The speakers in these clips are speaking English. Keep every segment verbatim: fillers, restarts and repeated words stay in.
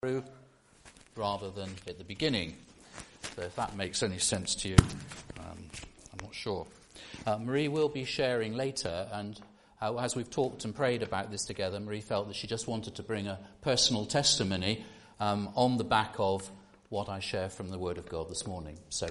through rather than at the beginning. So if that makes any sense to you, um, I'm not sure. Uh, Marie will be sharing later, and uh, as we've talked and prayed about this together, Marie felt that she just wanted to bring a personal testimony um, on the back of what I share from the Word of God this morning. So,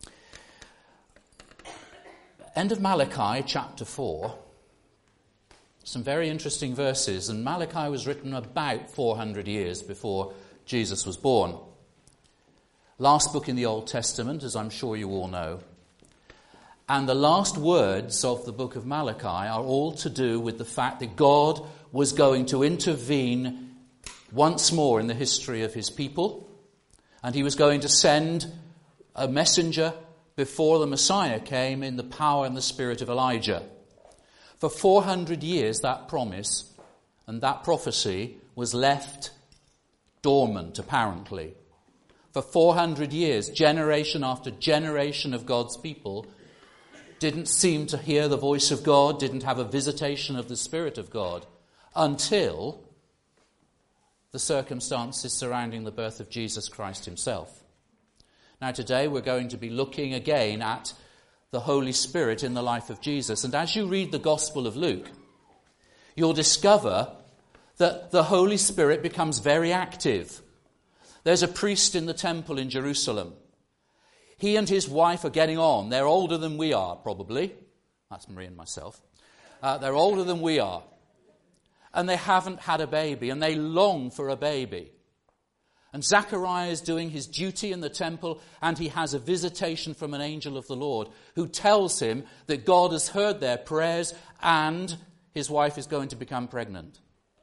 end of Malachi, chapter four. Some very interesting verses, and Malachi was written about four hundred years before Jesus was born. Last book in the Old Testament, as I'm sure you all know. And the last words of the book of Malachi are all to do with the fact that God was going to intervene once more in the history of his people, and he was going to send a messenger before the Messiah came in the power and the spirit of Elijah. For four hundred years, that promise and that prophecy was left dormant, apparently. For four hundred years, generation after generation of God's people didn't seem to hear the voice of God, didn't have a visitation of the Spirit of God, until the circumstances surrounding the birth of Jesus Christ himself. Now today we're going to be looking again at the Holy Spirit in the life of Jesus. And as you read the Gospel of Luke, you'll discover that the Holy Spirit becomes very active. There's a priest in the temple in Jerusalem. He and his wife are getting on. They're older than we are, probably. That's Marie and myself. Uh, they're older than we are. And they haven't had a baby, and they long for a baby. And Zechariah is doing his duty in the temple, and he has a visitation from an angel of the Lord who tells him that God has heard their prayers and his wife is going to become pregnant.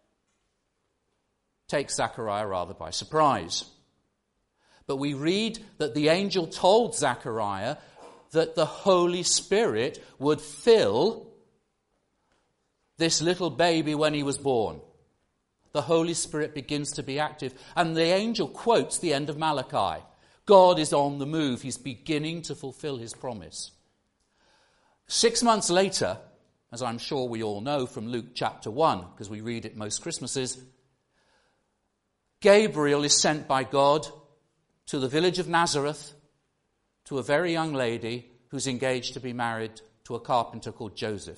Takes Zechariah rather by surprise. But we read that the angel told Zechariah that the Holy Spirit would fill this little baby when he was born. The Holy Spirit begins to be active. And the angel quotes the end of Malachi. God is on the move. He's beginning to fulfill his promise. Six months later, as I'm sure we all know from Luke chapter one, because we read it most Christmases, Gabriel is sent by God to the village of Nazareth to a very young lady who's engaged to be married to a carpenter called Joseph.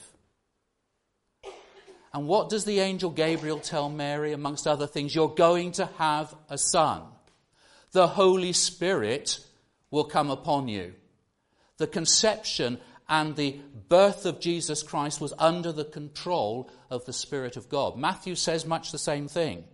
And what does the angel Gabriel tell Mary, amongst other things? You're going to have a son. The Holy Spirit will come upon you. The conception and the birth of Jesus Christ was under the control of the Spirit of God. Matthew says much the same thing.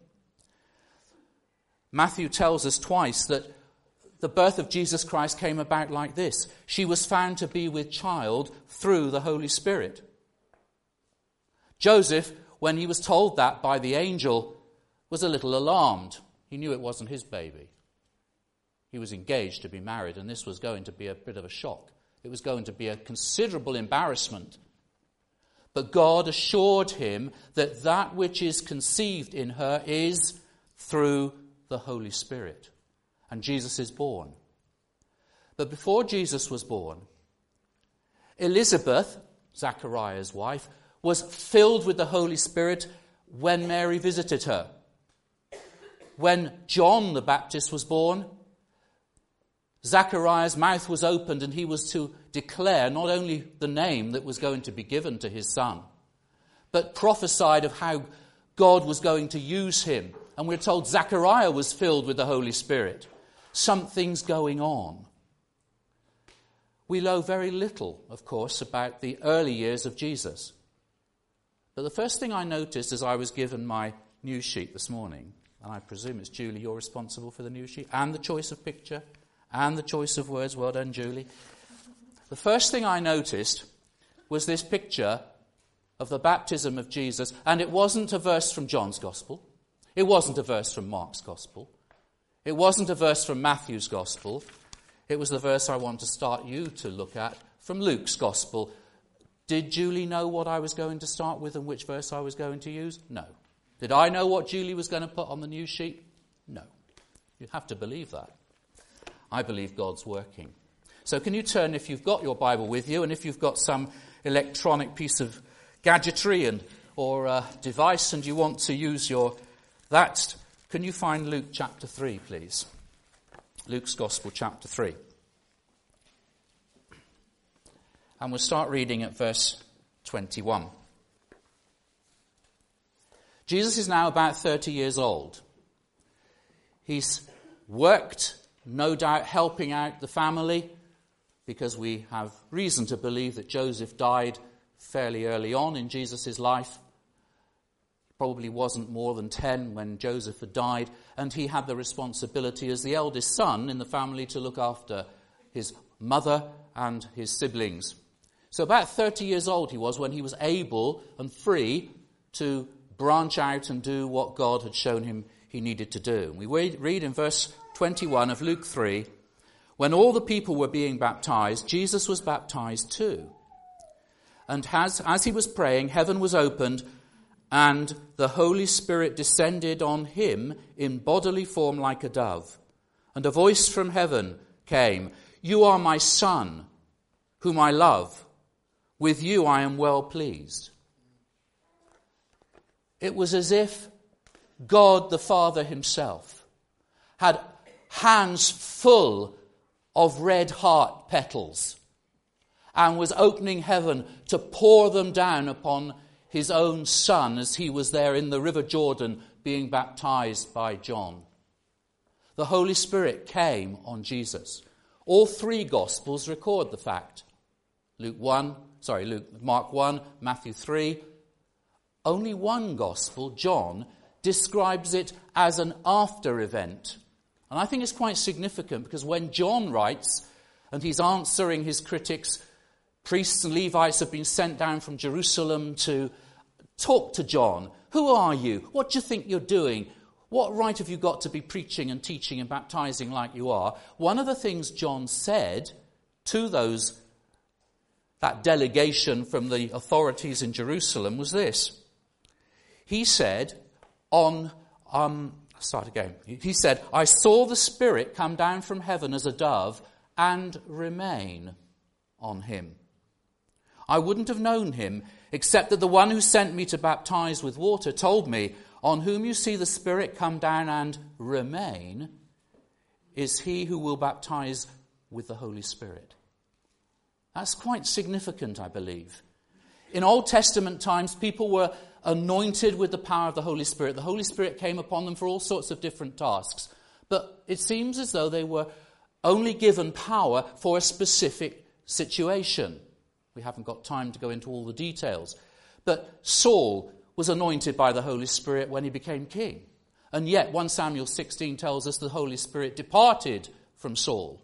Matthew tells us twice that the birth of Jesus Christ came about like this. She was found to be with child through the Holy Spirit. Joseph, when he was told that by the angel, was a little alarmed. He knew it wasn't his baby. He was engaged to be married, and this was going to be a bit of a shock. It was going to be a considerable embarrassment. But God assured him that that which is conceived in her is through the Holy Spirit. And Jesus is born. But before Jesus was born, Elizabeth, Zechariah's wife, was filled with the Holy Spirit when Mary visited her. When John the Baptist was born, Zechariah's mouth was opened and he was to declare not only the name that was going to be given to his son, but prophesied of how God was going to use him. And we're told Zechariah was filled with the Holy Spirit. Something's going on. We know very little, of course, about the early years of Jesus. But the first thing I noticed as I was given my news sheet this morning, and I presume it's Julie, you're responsible for the news sheet, and the choice of picture, and the choice of words, well done, Julie. The first thing I noticed was this picture of the baptism of Jesus, and it wasn't a verse from John's Gospel. It wasn't a verse from Mark's Gospel. It wasn't a verse from Matthew's Gospel. It was the verse I want to start you to look at from Luke's Gospel. Did Julie know what I was going to start with and which verse I was going to use? No. Did I know what Julie was going to put on the news sheet? No. You have to believe that. I believe God's working. So can you turn, if you've got your Bible with you, and if you've got some electronic piece of gadgetry and or uh, device and you want to use your that Can you find Luke chapter three, please? Luke's Gospel, chapter three. And we'll start reading at verse twenty-one. Jesus is now about thirty years old. He's worked, no doubt, helping out the family, because we have reason to believe that Joseph died fairly early on in Jesus' life. He probably wasn't more than ten when Joseph had died, and he had the responsibility as the eldest son in the family to look after his mother and his siblings. So about thirty years old he was when he was able and free to branch out and do what God had shown him he needed to do. We read in verse twenty-one of Luke three, when all the people were being baptized, Jesus was baptized too. And as, as he was praying, heaven was opened, and the Holy Spirit descended on him in bodily form like a dove. And a voice from heaven came, "You are my Son, whom I love. With you I am well pleased." It was as if God the Father himself had hands full of red heart petals and was opening heaven to pour them down upon his own Son as he was there in the River Jordan being baptized by John. The Holy Spirit came on Jesus. All three Gospels record the fact. Luke one, sorry, Luke, Mark one, Matthew three. Only one Gospel, John, describes it as an after event. And I think it's quite significant because when John writes, and he's answering his critics, priests and Levites have been sent down from Jerusalem to talk to John. Who are you? What do you think you're doing? What right have you got to be preaching and teaching and baptizing like you are? One of the things John said to those, that delegation from the authorities in Jerusalem was this. He said, on, um, start again. He said, "I saw the Spirit come down from heaven as a dove and remain on him. I wouldn't have known him except that the one who sent me to baptize with water told me, on whom you see the Spirit come down and remain is he who will baptize with the Holy Spirit." That's quite significant, I believe. In Old Testament times, people were anointed with the power of the Holy Spirit. The Holy Spirit came upon them for all sorts of different tasks. But it seems as though they were only given power for a specific situation. We haven't got time to go into all the details. But Saul was anointed by the Holy Spirit when he became king. And yet, First Samuel sixteen tells us the Holy Spirit departed from Saul.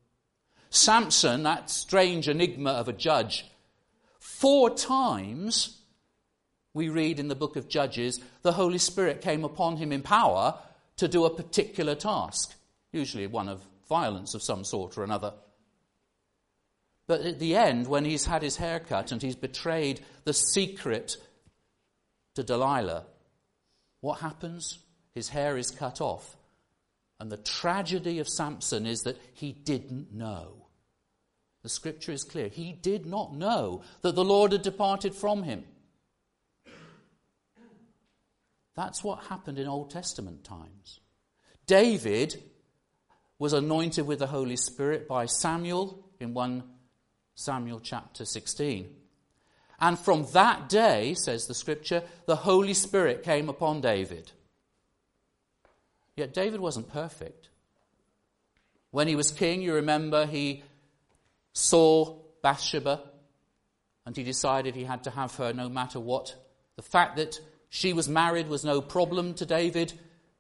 Samson, that strange enigma of a judge, four times, we read in the book of Judges, the Holy Spirit came upon him in power to do a particular task, usually one of violence of some sort or another. But at the end, when he's had his hair cut and he's betrayed the secret to Delilah, what happens? His hair is cut off. And the tragedy of Samson is that he didn't know. The scripture is clear. He did not know that the Lord had departed from him. That's what happened in Old Testament times. David was anointed with the Holy Spirit by Samuel in First Samuel chapter sixteen. And from that day, says the scripture, the Holy Spirit came upon David. Yet David wasn't perfect. When he was king, you remember, he saw Bathsheba and he decided he had to have her no matter what. The fact that she was married was no problem to David.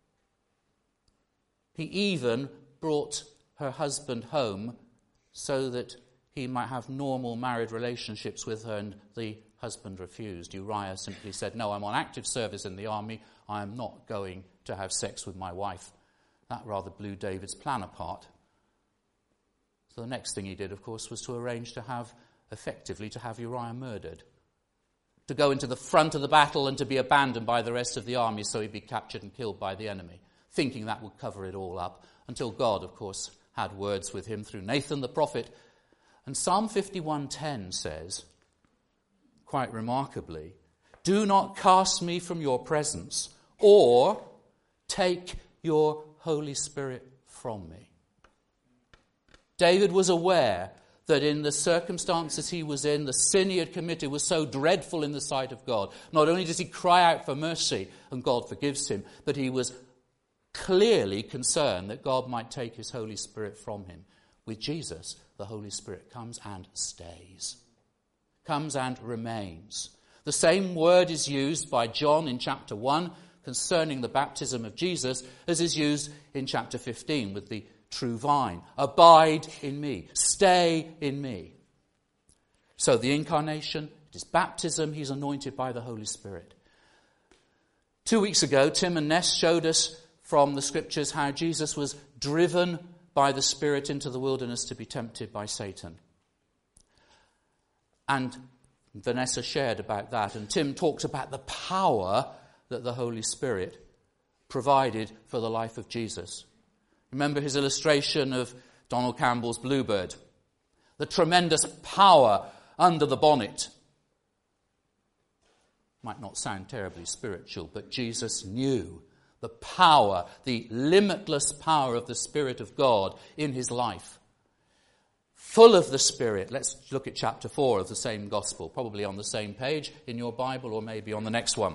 He even brought her husband home so that he might have normal married relationships with her, and the husband refused. Uriah simply said, "No, I'm on active service in the army. I am not going to have sex with my wife." That rather blew David's plan apart. So the next thing he did, of course, was to arrange to have, effectively, to have Uriah murdered. To go into the front of the battle and to be abandoned by the rest of the army so he'd be captured and killed by the enemy, thinking that would cover it all up, until God, of course, had words with him through Nathan the prophet. And Psalm fifty-one ten says, quite remarkably, "Do not cast me from your presence, or take your Holy Spirit from me. David was aware that in the circumstances he was in, the sin he had committed was so dreadful in the sight of God. Not only does he cry out for mercy and God forgives him, but he was clearly concerned that God might take his Holy Spirit from him. With Jesus, the Holy Spirit comes and stays, comes and remains. The same word is used by John in chapter one concerning the baptism of Jesus as is used in chapter fifteen with the true vine. Abide in me. Stay in me. So the incarnation, it is baptism. He's anointed by the Holy Spirit. Two weeks ago, Tim and Ness showed us from the scriptures how Jesus was driven by the Spirit into the wilderness to be tempted by Satan. And Vanessa shared about that, and Tim talked about the power that the Holy Spirit provided for the life of Jesus. Remember his illustration of Donald Campbell's bluebird. The tremendous power under the bonnet. Might not sound terribly spiritual, but Jesus knew the power, the limitless power of the Spirit of God in his life. Full of the Spirit. Let's look at chapter four of the same gospel, probably on the same page in your Bible or maybe on the next one.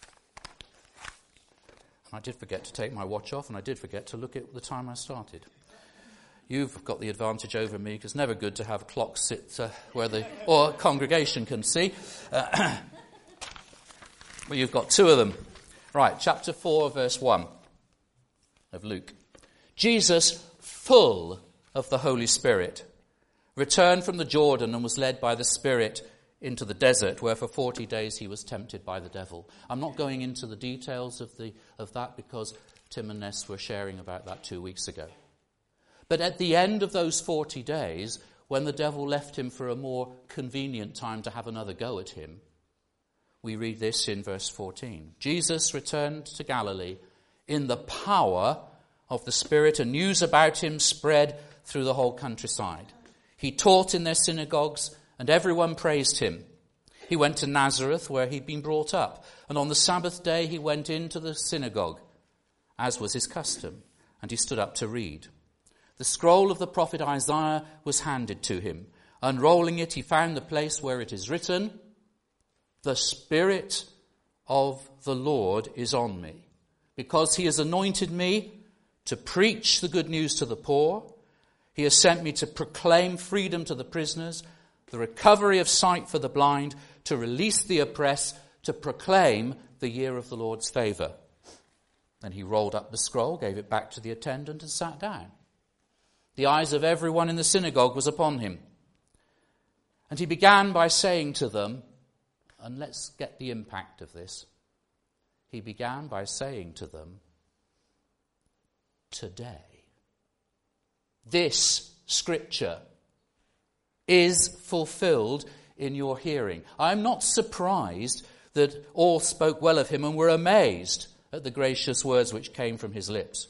I did forget to take my watch off, and I did forget to look at the time I started. You've got the advantage over me, because it's never good to have clocks sit uh, where the or congregation can see. Uh, well, you've got two of them. Right, chapter four, verse one of Luke. Jesus, full of the Holy Spirit, returned from the Jordan and was led by the Spirit into the desert, where for forty days he was tempted by the devil. I'm not going into the details of the of that because Tim and Ness were sharing about that two weeks ago. But at the end of those forty days, when the devil left him for a more convenient time to have another go at him, we read this in verse fourteen. Jesus returned to Galilee in the power of the Spirit, and news about him spread through the whole countryside. He taught in their synagogues, and everyone praised him. He went to Nazareth, where he'd been brought up, and on the Sabbath day he went into the synagogue, as was his custom, and he stood up to read. The scroll of the prophet Isaiah was handed to him. Unrolling it, he found the place where it is written, "The Spirit of the Lord is on me, because he has anointed me to preach the good news to the poor. He has sent me to proclaim freedom to the prisoners, the recovery of sight for the blind, to release the oppressed, to proclaim the year of the Lord's favour." Then he rolled up the scroll, gave it back to the attendant, and sat down. The eyes of everyone in the synagogue was upon him. And he began by saying to them, and let's get the impact of this. He began by saying to them, "Today, this scripture is fulfilled in your hearing." I'm not surprised that all spoke well of him and were amazed at the gracious words which came from his lips.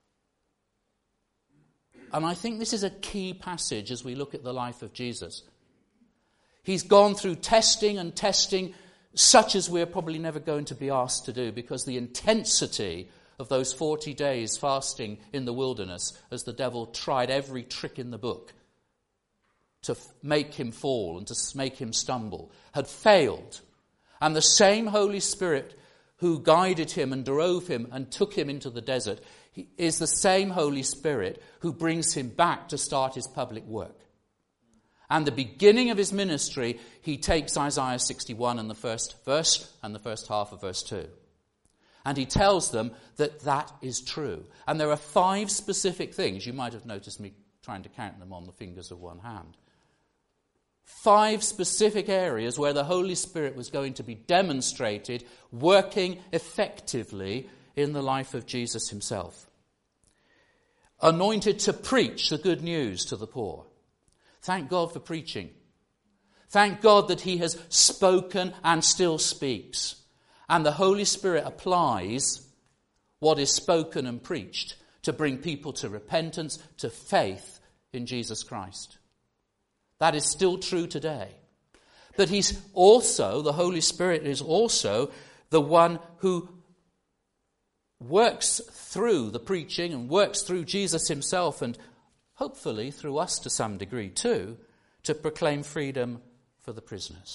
And I think this is a key passage as we look at the life of Jesus. He's gone through testing and testing such as we're probably never going to be asked to do, because the intensity of those forty days fasting in the wilderness, as the devil tried every trick in the book to make him fall and to make him stumble, had failed. And the same Holy Spirit who guided him and drove him and took him into the desert is the same Holy Spirit who brings him back to start his public work. And the beginning of his ministry, he takes Isaiah sixty-one and the first verse and the first half of verse two. And he tells them that that is true. And there are five specific things. You might have noticed me trying to count them on the fingers of one hand. Five specific areas where the Holy Spirit was going to be demonstrated, working effectively in the life of Jesus himself. Anointed to preach the good news to the poor. Thank God for preaching. Thank God that he has spoken and still speaks. And the Holy Spirit applies what is spoken and preached to bring people to repentance, to faith in Jesus Christ. That is still true today. But he's also, the Holy Spirit is also the one who works through the preaching and works through Jesus himself and hopefully through us to some degree too, to proclaim freedom for the prisoners.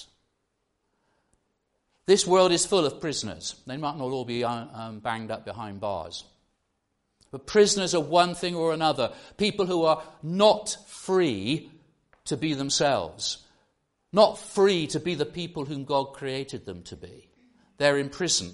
This world is full of prisoners. They might not all be um, banged up behind bars. But prisoners are one thing or another. People who are not free to be themselves. Not free to be the people whom God created them to be. They're in prison.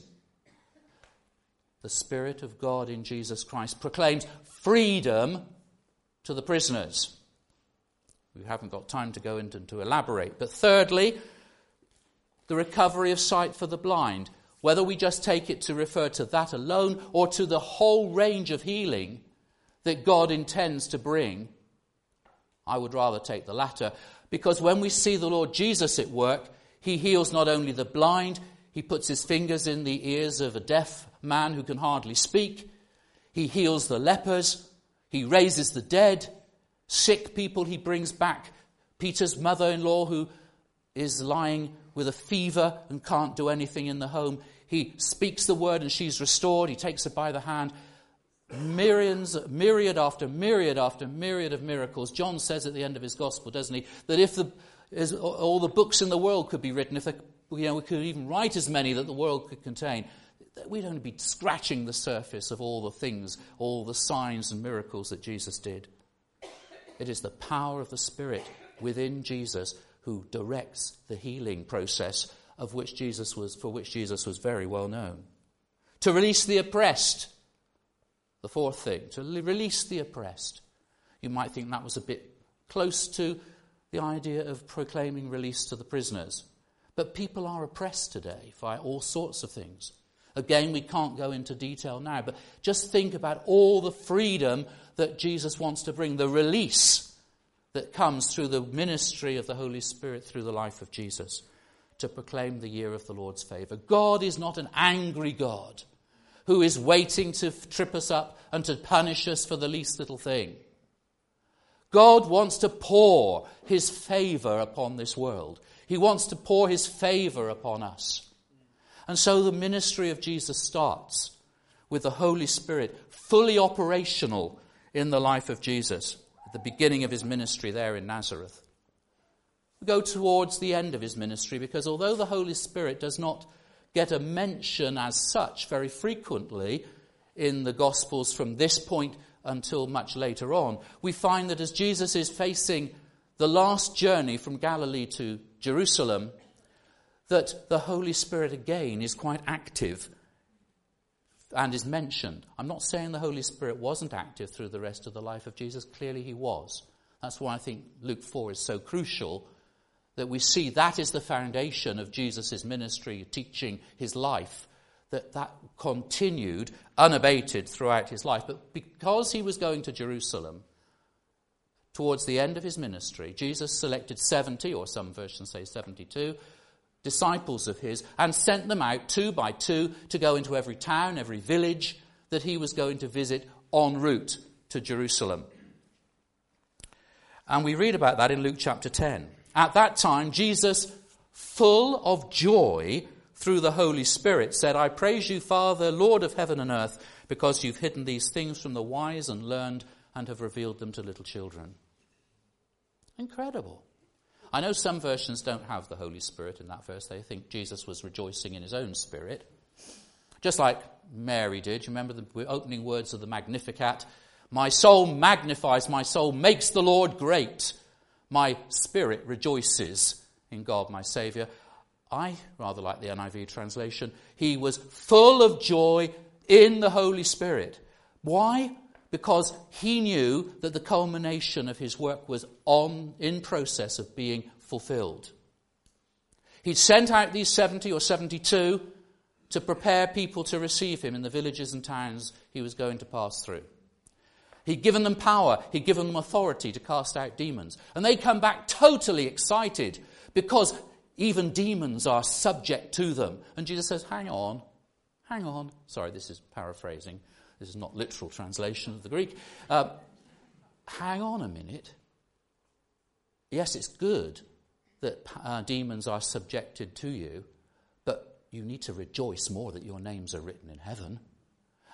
The Spirit of God in Jesus Christ proclaims freedom to the prisoners. We haven't got time to go into to elaborate. But thirdly, the recovery of sight for the blind. Whether we just take it to refer to that alone or to the whole range of healing that God intends to bring, I would rather take the latter. Because when we see the Lord Jesus at work, he heals not only the blind, he puts his fingers in the ears of a deaf man who can hardly speak. He heals the lepers. He raises the dead. Sick people he brings back. Peter's mother-in-law who is lying with a fever and can't do anything in the home. He speaks the word and she's restored. He takes her by the hand. Myriads, myriad after myriad after myriad of miracles. John says at the end of his gospel, doesn't he, that if the, as all the books in the world could be written, if the, you know, we could even write as many that the world could contain, we'd only be scratching the surface of all the things, all the signs and miracles that Jesus did. It is the power of the Spirit within Jesus who directs the healing process of which Jesus was, for which Jesus was very well known. To release the oppressed. The fourth thing, to release the oppressed. You might think that was a bit close to the idea of proclaiming release to the prisoners. But people are oppressed today by all sorts of things. Again, we can't go into detail now, but just think about all the freedom that Jesus wants to bring, the release that comes through the ministry of the Holy Spirit through the life of Jesus, to proclaim the year of the Lord's favour. God is not an angry God who is waiting to trip us up and to punish us for the least little thing. God wants to pour his favour upon this world. He wants to pour his favour upon us. And so the ministry of Jesus starts with the Holy Spirit fully operational in the life of Jesus, at the beginning of his ministry there in Nazareth. We go towards the end of his ministry because although the Holy Spirit does not get a mention as such very frequently in the Gospels from this point until much later on, we find that as Jesus is facing the last journey from Galilee to Jerusalem, that the Holy Spirit again is quite active and is mentioned. I'm not saying the Holy Spirit wasn't active through the rest of the life of Jesus. Clearly he was. That's why I think Luke four is so crucial, that we see that is the foundation of Jesus' ministry, teaching, his life, that that continued unabated throughout his life. But because he was going to Jerusalem, towards the end of his ministry, Jesus selected seventy, or some versions say seventy-two, disciples of his, and sent them out two by two to go into every town, every village that he was going to visit en route to Jerusalem. And we read about that in Luke chapter ten. At that time, Jesus, full of joy through the Holy Spirit, said, I praise you, Father, Lord of heaven and earth, because you've hidden these things from the wise and learned and have revealed them to little children. Incredible. I know some versions don't have the Holy Spirit in that verse. They think Jesus was rejoicing in his own spirit. Just like Mary did. You remember the opening words of the Magnificat? My soul magnifies, my soul makes the Lord great. My spirit rejoices in God my Saviour. I rather like the N I V translation. He was full of joy in the Holy Spirit. Why? Because he knew that the culmination of his work was on in process of being fulfilled. He'd sent out these seventy or seventy-two to prepare people to receive him in the villages and towns he was going to pass through. He'd given them power. He'd given them authority to cast out demons. And they come back totally excited because even demons are subject to them. And Jesus says, hang on, hang on. Sorry, this is paraphrasing. This is not literal translation of the Greek. Uh, hang on a minute. Yes, it's good that uh, demons are subjected to you, but you need to rejoice more that your names are written in heaven.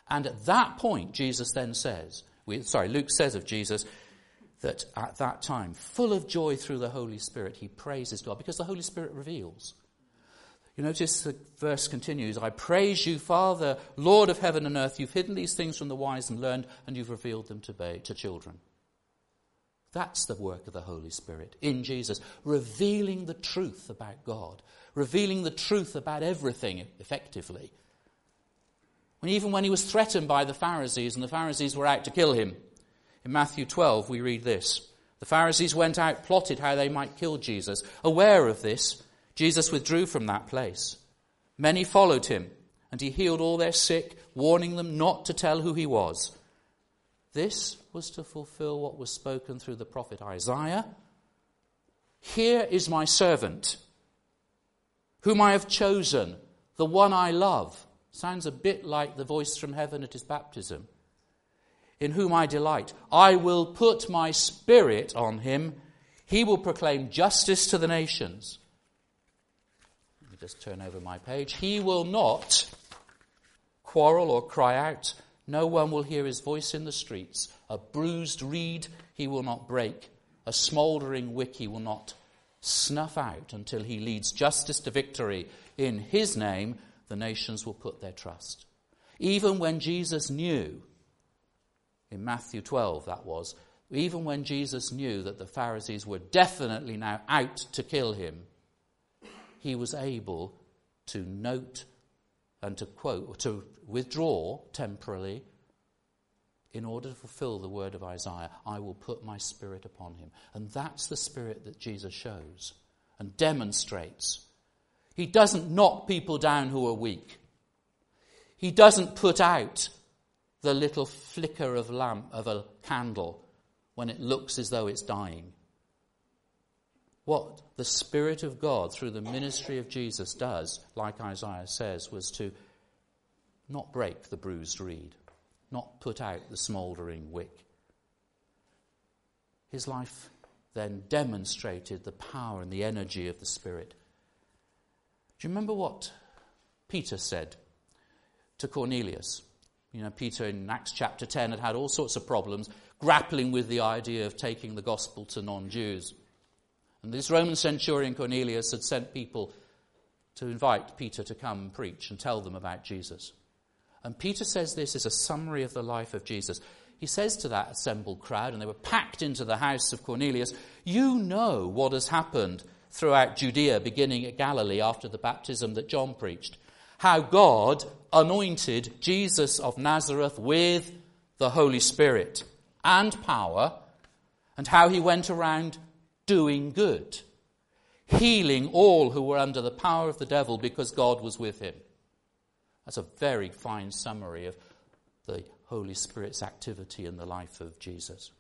And at that point, Jesus then says, we, sorry, Luke says of Jesus that at that time, full of joy through the Holy Spirit, he praises God because the Holy Spirit reveals. You notice the verse continues, I praise you, Father, Lord of heaven and earth. You've hidden these things from the wise and learned, and you've revealed them to, ba- to children. That's the work of the Holy Spirit in Jesus, revealing the truth about God, revealing the truth about everything effectively. When, even when he was threatened by the Pharisees, and the Pharisees were out to kill him, in Matthew twelve we read this. The Pharisees went out, plotted how they might kill Jesus. Aware of this, Jesus withdrew from that place. Many followed him, and he healed all their sick, warning them not to tell who he was. This was to fulfill what was spoken through the prophet Isaiah. Here is my servant, whom I have chosen, the one I love. Sounds a bit like the voice from heaven at his baptism. In whom I delight. I will put my spirit on him. He will proclaim justice to the nations. Let me just turn over my page. He will not quarrel or cry out. No one will hear his voice in the streets. A bruised reed he will not break. A smouldering wick he will not snuff out until he leads justice to victory. In his name, the nations will put their trust. Even when Jesus knew, in Matthew twelve that was, even when Jesus knew that the Pharisees were definitely now out to kill him, he was able to note and to quote, to withdraw temporarily in order to fulfill the word of Isaiah. I will put my spirit upon him. And that's the spirit that Jesus shows and demonstrates. He doesn't knock people down who are weak. He doesn't put out the little flicker of lamp of a candle when it looks as though it's dying. What the Spirit of God through the ministry of Jesus does, like Isaiah says, was to not break the bruised reed, not put out the smouldering wick. His life then demonstrated the power and the energy of the Spirit. Do you remember what Peter said to Cornelius? You know, Peter in Acts chapter ten had had all sorts of problems grappling with the idea of taking the gospel to non-Jews. And this Roman centurion Cornelius had sent people to invite Peter to come and preach and tell them about Jesus. And Peter says this is a summary of the life of Jesus. He says to that assembled crowd, and they were packed into the house of Cornelius, you know what has happened throughout Judea, beginning at Galilee after the baptism that John preached. How God anointed Jesus of Nazareth with the Holy Spirit and power, and how he went around doing good, healing all who were under the power of the devil because God was with him. That's a very fine summary of the Holy Spirit's activity in the life of Jesus.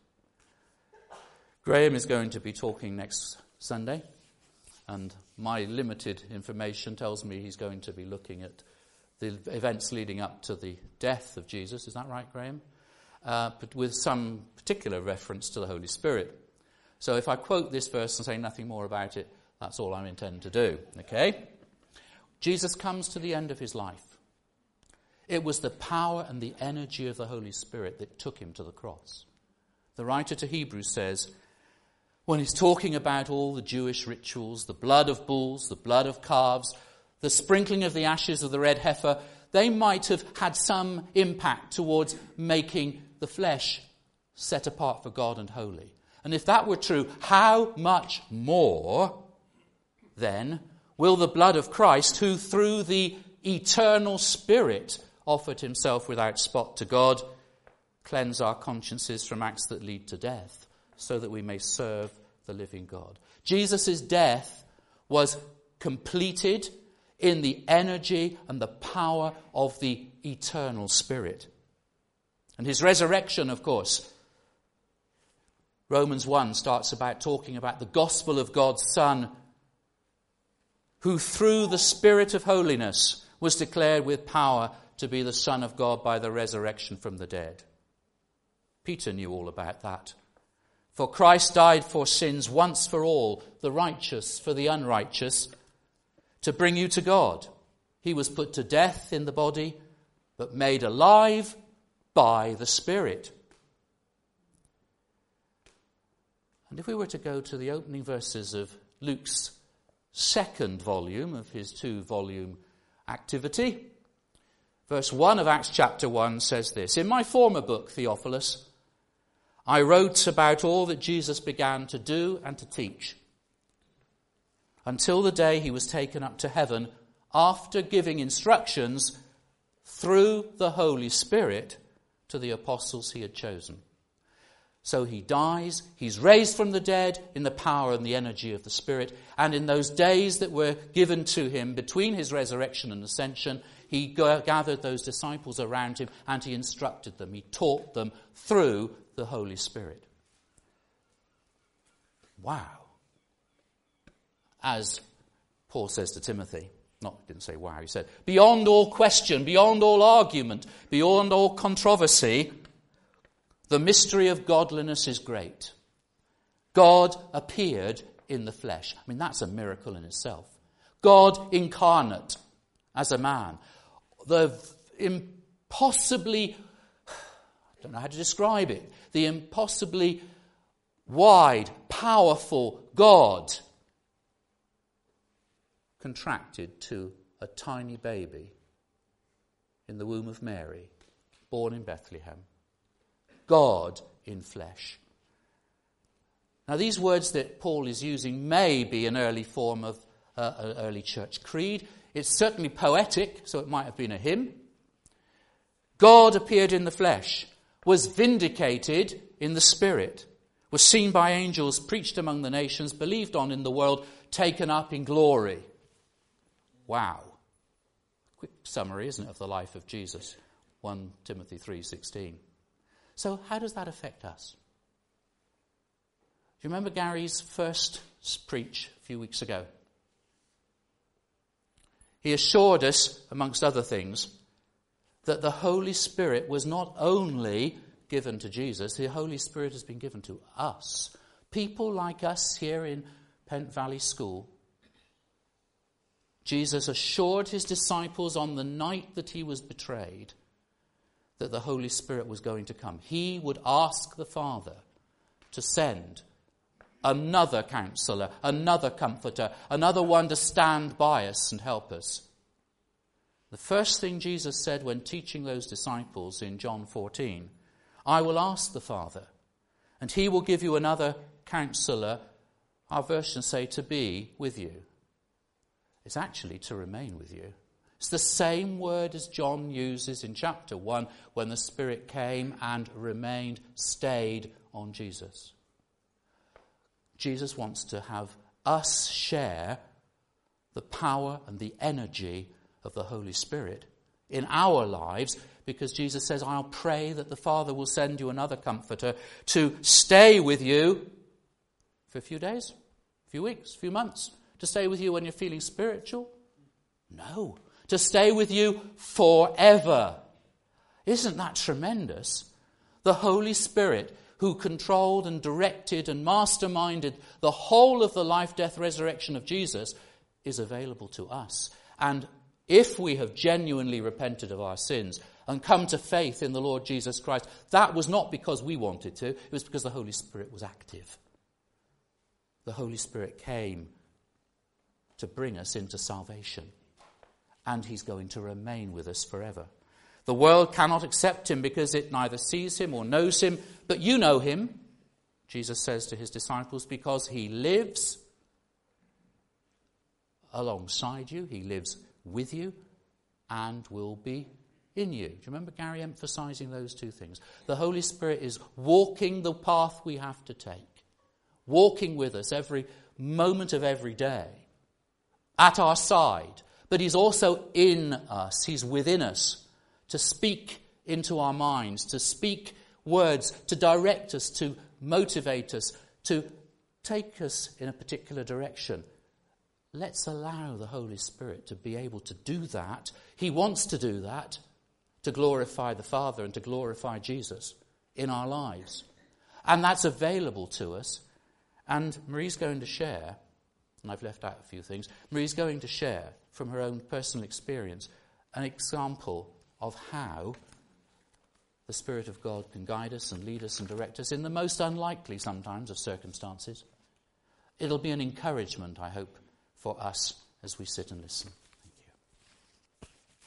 Graham is going to be talking next Sunday, and my limited information tells me he's going to be looking at the events leading up to the death of Jesus. Is that right, Graham? Uh, but with some particular reference to the Holy Spirit. So if I quote this verse and say nothing more about it, that's all I intend to do. Okay? Jesus comes to the end of his life. It was the power and the energy of the Holy Spirit that took him to the cross. The writer to Hebrews says, when he's talking about all the Jewish rituals, the blood of bulls, the blood of calves, the sprinkling of the ashes of the red heifer, they might have had some impact towards making the flesh set apart for God and holy. And if that were true, how much more, then, will the blood of Christ, who through the eternal Spirit offered himself without spot to God, cleanse our consciences from acts that lead to death, so that we may serve the living God. Jesus' death was completed in the energy and the power of the eternal Spirit. And his resurrection, of course, Romans one starts about talking about the gospel of God's Son, who through the Spirit of holiness was declared with power to be the Son of God by the resurrection from the dead. Peter knew all about that. For Christ died for sins once for all, the righteous for the unrighteous, to bring you to God. He was put to death in the body, but made alive by the Spirit. And if we were to go to the opening verses of Luke's second volume of his two-volume activity, verse one of Acts chapter one says this: "In my former book, Theophilus, I wrote about all that Jesus began to do and to teach, until the day he was taken up to heaven, after giving instructions through the Holy Spirit to the apostles he had chosen." So he dies, he's raised from the dead in the power and the energy of the Spirit, and in those days that were given to him between his resurrection and ascension, he gathered those disciples around him and he instructed them, he taught them through the Holy Spirit. Wow. As Paul says to Timothy, not, he didn't say wow, he said, beyond all question, beyond all argument, beyond all controversy, the mystery of godliness is great. God appeared in the flesh. I mean, that's a miracle in itself. God incarnate as a man. The impossibly, I don't know how to describe it, the impossibly wide, powerful God contracted to a tiny baby in the womb of Mary, born in Bethlehem. God in flesh. Now, these words that Paul is using may be an early form of uh, an early church creed. It's certainly poetic, so it might have been a hymn. God appeared in the flesh, was vindicated in the Spirit, was seen by angels, preached among the nations, believed on in the world, taken up in glory. Wow. Quick summary, isn't it, of the life of Jesus? First Timothy three sixteen. So how does that affect us? Do you remember Gary's first preach a few weeks ago? He assured us, amongst other things, that the Holy Spirit was not only given to Jesus, the Holy Spirit has been given to us. People like us here in Pent Valley School. Jesus assured his disciples on the night that he was betrayed that the Holy Spirit was going to come. He would ask the Father to send another counselor, another comforter, another one to stand by us and help us. The first thing Jesus said when teaching those disciples in John fourteen, I will ask the Father, and he will give you another counselor, our versions say to be with you. It's actually to remain with you. It's the same word as John uses in chapter one when the Spirit came and remained, stayed on Jesus. Jesus wants to have us share the power and the energy of the Holy Spirit in our lives, because Jesus says, I'll pray that the Father will send you another comforter to stay with you for a few days, a few weeks, a few months, to stay with you when you're feeling spiritual. No. To stay with you forever. Isn't that tremendous? The Holy Spirit, who controlled and directed and masterminded the whole of the life, death, resurrection of Jesus, is available to us. And if we have genuinely repented of our sins and come to faith in the Lord Jesus Christ, that was not because we wanted to, it was because the Holy Spirit was active. The Holy Spirit came to bring us into salvation. And he's going to remain with us forever. The world cannot accept him because it neither sees him or knows him, but you know him, Jesus says to his disciples, because he lives alongside you, he lives with you, and will be in you. Do you remember Gary emphasizing those two things? The Holy Spirit is walking the path we have to take, walking with us every moment of every day, at our side. But he's also in us. He's within us to speak into our minds, to speak words, to direct us, to motivate us, to take us in a particular direction. Let's allow the Holy Spirit to be able to do that. He wants to do that to glorify the Father and to glorify Jesus in our lives. And that's available to us. And Marie's going to share, and I've left out a few things, Marie's going to share from her own personal experience an example of how the Spirit of God can guide us and lead us and direct us in the most unlikely sometimes of circumstances. It'll be an encouragement, I hope, for us as we sit and listen. Thank you.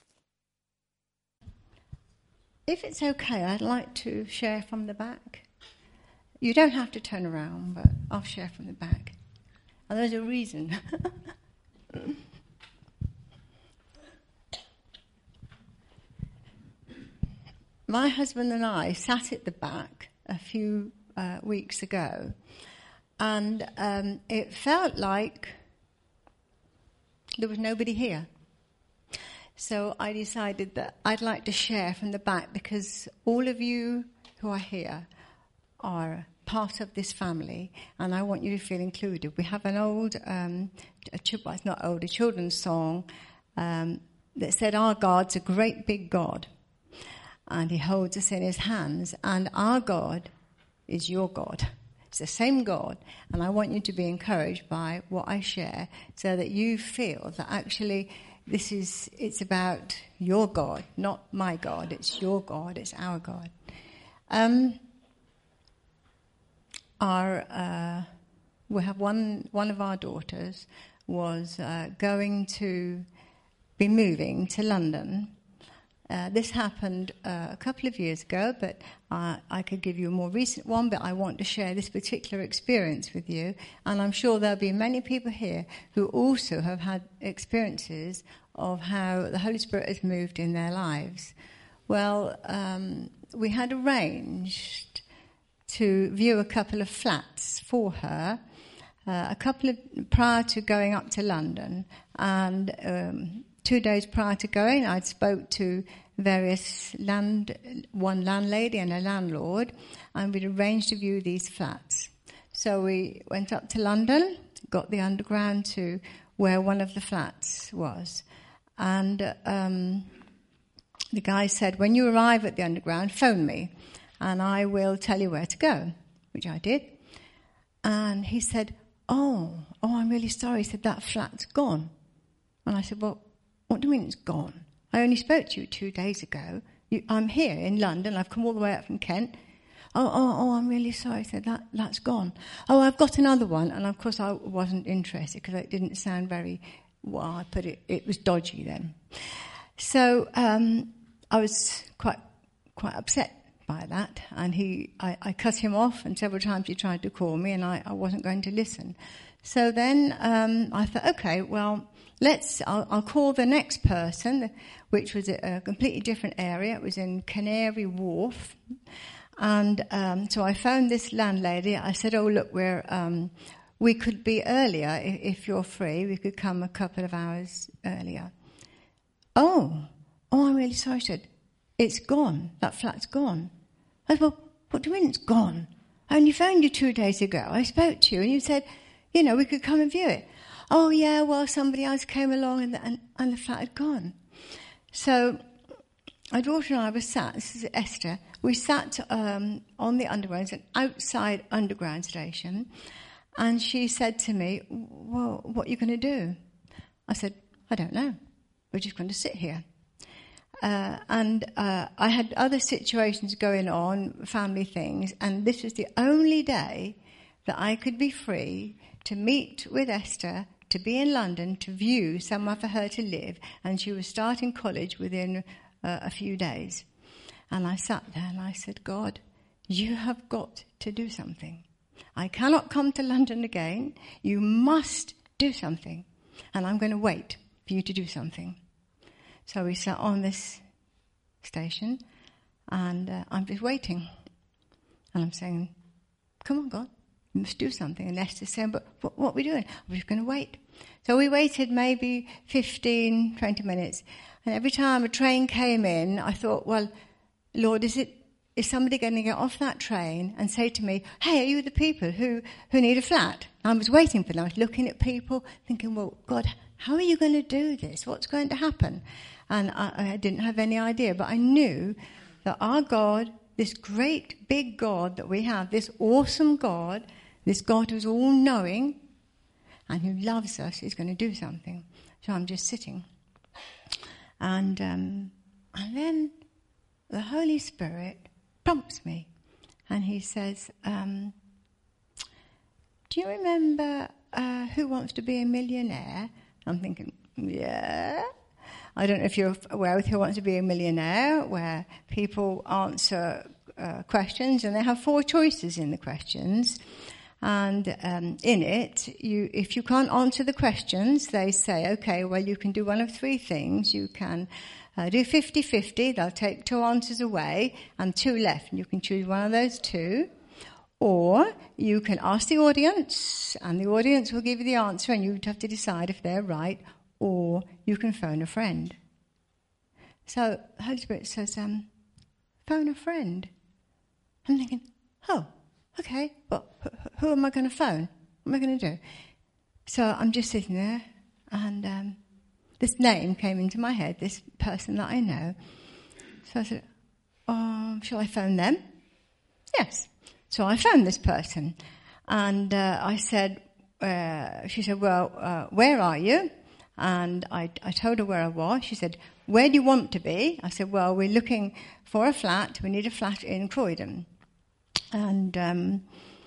If it's okay, I'd like to share from the back. You don't have to turn around, but I'll share from the back. And there's a reason. My husband and I sat at the back a few uh, weeks ago, and um, it felt like there was nobody here. So I decided that I'd like to share from the back, because all of you who are here are part of this family, and I want you to feel included. We have an old, um, a, well, it's not old, a children's song um, that said, "Our God's a great big God, and he holds us in his hands, and our God is your God." It's the same God, and I want you to be encouraged by what I share, so that you feel that actually this is, it's about your God, not my God. It's your God, it's our God. Um, our, uh, we have one, one of our daughters was uh, going to be moving to London. Uh, this happened uh, a couple of years ago, but uh, I could give you a more recent one, but I want to share this particular experience with you. And I'm sure there'll be many people here who also have had experiences of how the Holy Spirit has moved in their lives. Well, um, we had arranged to view a couple of flats for her uh, a couple of prior to going up to London, and um, two days prior to going, I'd spoke to various land, one landlady and a landlord, and we'd arranged to view these flats. So we went up to London, got the underground to where one of the flats was, and um, the guy said, "When you arrive at the underground, phone me, and I will tell you where to go," which I did. And he said, "Oh, oh, I'm really sorry." He said, "That flat's gone." And I said, "Well, what do you mean it's gone? I only spoke to you two days ago. You, I'm here in London. I've come all the way up from Kent." Oh, oh, oh, I'm really sorry. I said, that, that's gone. "Oh, I've got another one." And of course I wasn't interested, because it didn't sound very, well, I put it, it was dodgy then. So um, I was quite quite upset by that. And he, I, I cut him off, and several times he tried to call me, and I, I wasn't going to listen. So then um, I thought, okay, well, Let's. I'll, I'll call the next person, which was a, a completely different area. It was in Canary Wharf, and um, so I phoned this landlady. I said, "Oh, look, we're um, we could be earlier if, if you're free. We could come a couple of hours earlier." "Oh, oh, I'm really sorry." She said, "It's gone. That flat's gone." I said, "Well, what do you mean it's gone? I only phoned you two days ago. I spoke to you, and you said, you know, we could come and view it." "Oh, yeah, well, somebody else came along and the, and, and the flat had gone." So my daughter and I were sat, this is Esther, we sat um, on the underground, it's an outside underground station, and she said to me, "Well, what are you going to do?" I said, "I don't know. We're just going to sit here." Uh, and uh, I had other situations going on, family things, and this was the only day that I could be free to meet with Esther, to be in London, to view somewhere for her to live, and she was starting college within uh, a few days. And I sat there and I said, "God, you have got to do something. I cannot come to London again. You must do something. And I'm going to wait for you to do something." So we sat on this station, and uh, I'm just waiting. And I'm saying, "Come on, God, you must do something." And Esther's saying, "But what, what are we doing?" "We're just going to wait." So we waited maybe fifteen, twenty minutes. And every time a train came in, I thought, well, Lord, is it is somebody going to get off that train and say to me, "Hey, are you the people who, who need a flat?" I was waiting for them. I was looking at people, thinking, well, God, how are you going to do this? What's going to happen? And I, I didn't have any idea, but I knew that our God, this great big God that we have, this awesome God, this God who's all-knowing and who loves us, is going to do something. So I'm just sitting. And, um, and then the Holy Spirit prompts me. And he says, um, do you remember uh, Who Wants to Be a Millionaire? I'm thinking, yeah. I don't know if you're aware of Who Wants to Be a Millionaire, where people answer uh, questions, and they have four choices in the questions. And um, in it, you, if you can't answer the questions, they say, okay, well, you can do one of three things. You can uh, do fifty-fifty. They'll take two answers away and two left. And you can choose one of those two. Or you can ask the audience, and the audience will give you the answer, and you'd have to decide if they're right. Or you can phone a friend. So the Holy Spirit says, um, phone a friend. I'm thinking, oh, okay, but who am I going to phone? What am I going to do? So I'm just sitting there, and um, this name came into my head, this person that I know. So I said, oh, shall I phone them? Yes. So I phoned this person, and uh, I said, uh, she said, well, uh, where are you? And I, I told her where I was. She said, where do you want to be? I said, well, we're looking for a flat. We need a flat in Croydon. And um,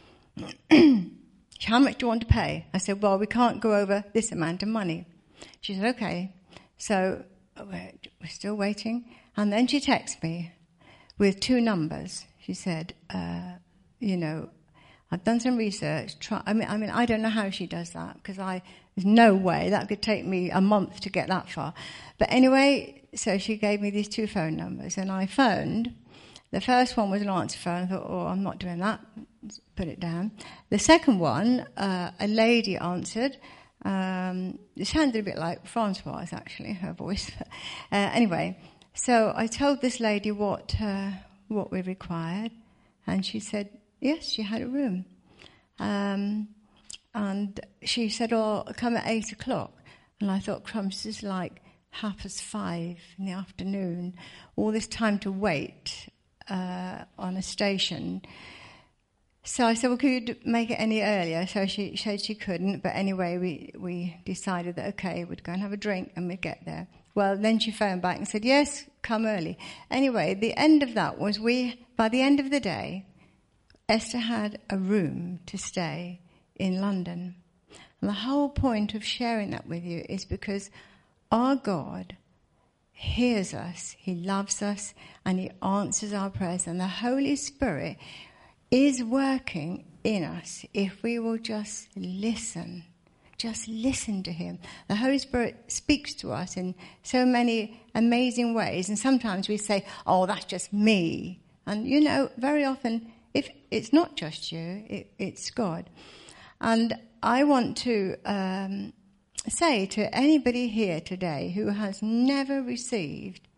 how much do you want to pay? I said, well, we can't go over this amount of money. She said, okay. So we're, we're still waiting. And then she texted me with two numbers. She said, uh, you know, I've done some research. Try, I mean, I mean, I don't know how she does that, because I there's no way that could take me a month to get that far. But anyway, so she gave me these two phone numbers, and I phoned. The first one was an answer phone. I thought, oh, I'm not doing that. Put it down. The second one, uh, a lady answered. Um, it sounded a bit like Francoise, actually, her voice. uh, anyway, so I told this lady what uh, what we required, and she said, yes, she had a room. Um, and she said, oh, come at eight o'clock. And I thought, crumbs, this is like half past five in the afternoon. All this time to wait uh, on a station. So I said, well, could you make it any earlier? So she said she couldn't. But anyway, we, we decided that, okay, we'd go and have a drink and we'd get there. Well, then she phoned back and said, yes, come early. Anyway, the end of that was we, by the end of the day, Esther had a room to stay in London. And the whole point of sharing that with you is because our God hears us, he loves us, and he answers our prayers. And the Holy Spirit is working in us if we will just listen. Just listen to him. The Holy Spirit speaks to us in so many amazing ways. And sometimes we say, oh, that's just me. And, you know, very often, if it's not just you, it, it's God. And I want to um, say to anybody here today who has never received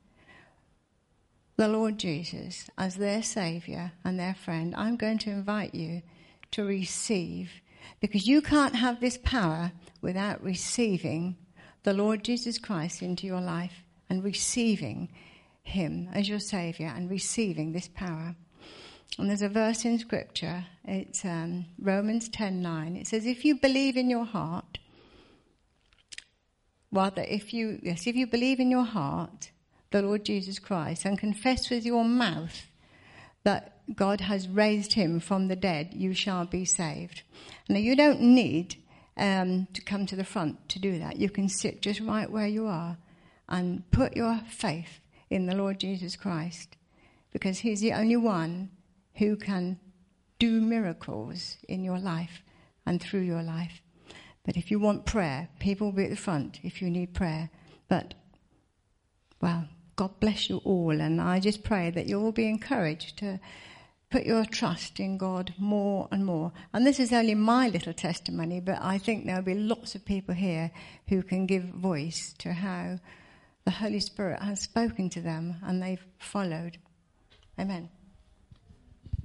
the Lord Jesus as their Saviour and their friend, I'm going to invite you to receive, because you can't have this power without receiving the Lord Jesus Christ into your life and receiving him as your Saviour and receiving this power. And there's a verse in Scripture, it's um, Romans ten nine. It says, if you believe in your heart, rather, if you, yes, if you believe in your heart the Lord Jesus Christ and confess with your mouth that God has raised him from the dead, you shall be saved. Now, you don't need um, to come to the front to do that. You can sit just right where you are and put your faith in the Lord Jesus Christ, because he's the only one who can do miracles in your life and through your life. But if you want prayer, people will be at the front if you need prayer. But, well, God bless you all, and I just pray that you will be encouraged to put your trust in God more and more. And this is only my little testimony, but I think there'll be lots of people here who can give voice to how the Holy Spirit has spoken to them and they've followed. Amen.